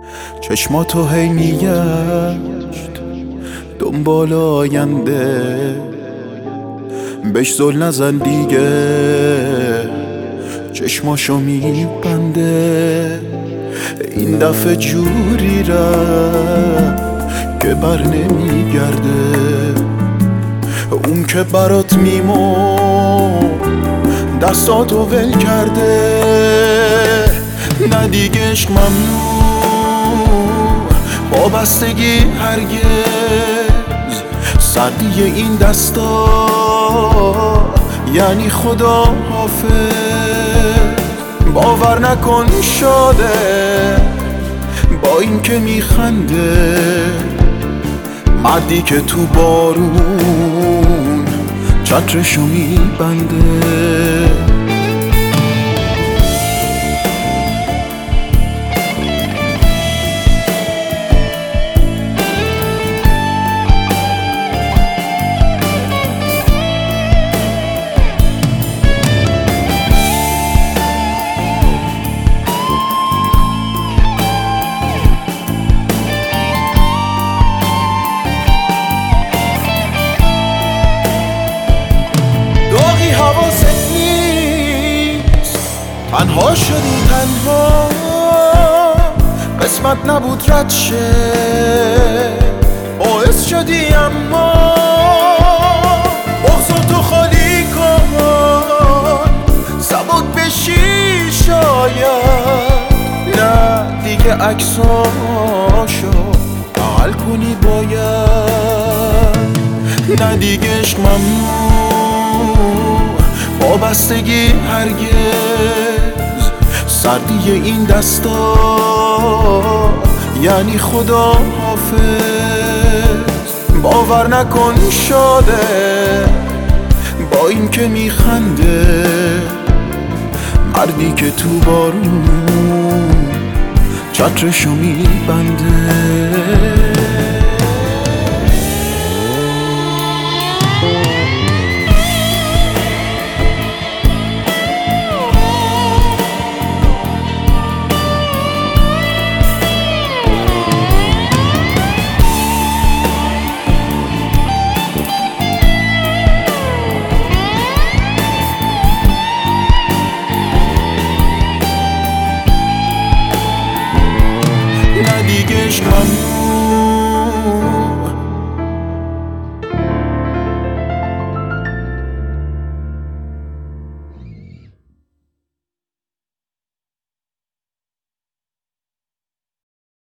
چشماتو هی میگشت دنبال آینده، بهش زل نزن دیگه، چشماشو میبنده. این دفعه جوری رفت که بر نمیگرده، اون که برات میمون دستاتو ول کرده. نه دیگه عشق ممنوع، وابستگی هرگز، سردی این دستا یعنی خدا حافظ. باور نکن شاده با این که میخنده، مردی که تو بارون چترشو میبنده. حواست نیست، تنها شدی، تنها قسمت نبود رد شه، باعث شدی اما بغضاتو خالی کن، سبک بشی شاید. نه دیگه عکساشو بغل کنی باید. نه دیگه عشق ممنوع، وابستگی هرگز، سردی این دستا یعنی خدا حافظ. باور نکن شاده با این که میخنده، مردی که تو بارون چترشو میبنده. دیگه عشق ممنوع،